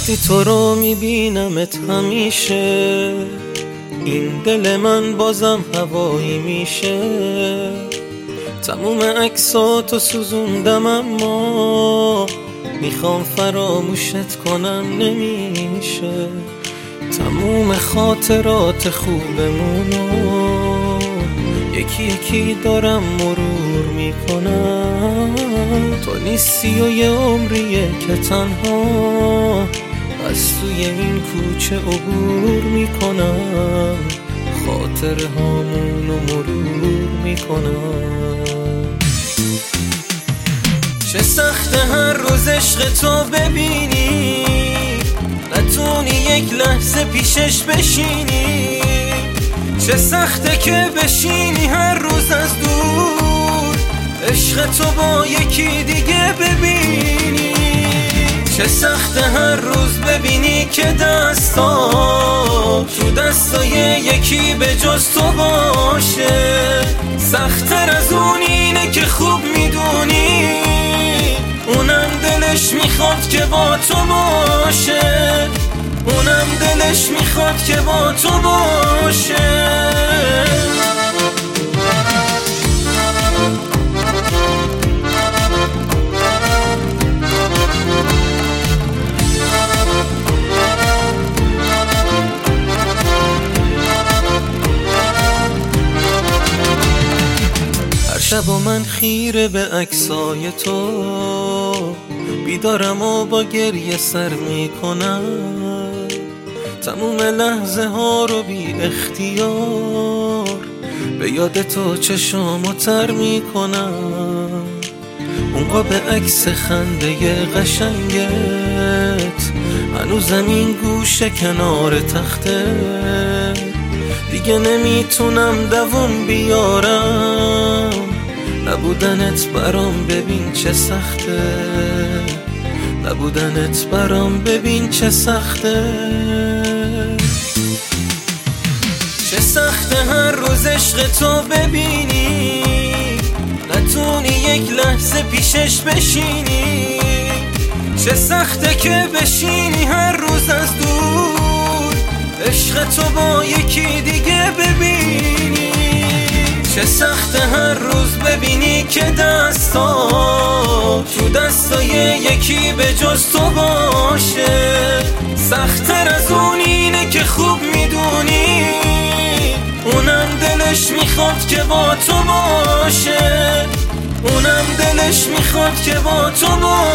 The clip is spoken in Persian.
وقتی تو رو میبینمت همیشه این دل من بازم هوایی میشه. تموم عکساتو سوزوندم اما میخوام فراموشت کنم نمیشه. تموم خاطرات خوبمونو یکی یکی دارم مرور میکنم. تو نیستی و یه عمریه که تنها از توی این کوچه عبور میکنم. خاطر هامونو مرور میکنم. چه سخته هر روز عشق تو ببینی، نتونی یک لحظه پیشش بشینی. چه سخته که بشینی هر روز از دور، عشق تو با یکی دیگه ببینی. چه سخته هر روز ببینی که دستا تو دستای یکی به جز تو باشه. سخت‌تر از اون اینه که خوب میدونی اونم دلش میخواد که با تو باشه. اونم دلش میخواد که با تو باشه. هر شب و من خیره به عکسای تو، بیدارم و با گریه سر میکنم. تموم لحظه ها رو بی اختیار به یاد تو چشامو تر میکنم. اون قاب عکس خنده قشنگت هنوزم این گوشه کنار تخته. دیگه نمیتونم دووم بیارم، نبودنت برام ببین چه سخته. نبودنت برام ببین چه سخته. چه سخته هر روز عشق تو ببینی، نتونی یک لحظه پیشش بشینی. چه سخته که بشینی هر روز از دور، عشق تو با یکی دیگه ببینی. چه سخته هر روز ببینی که دستا تو دستای یکی به جز تو باشه. سخت‌تر از اون اینه که خوب میدونی اونم دلش میخواد که با تو باشه. اونم دلش میخواد که با تو باشه.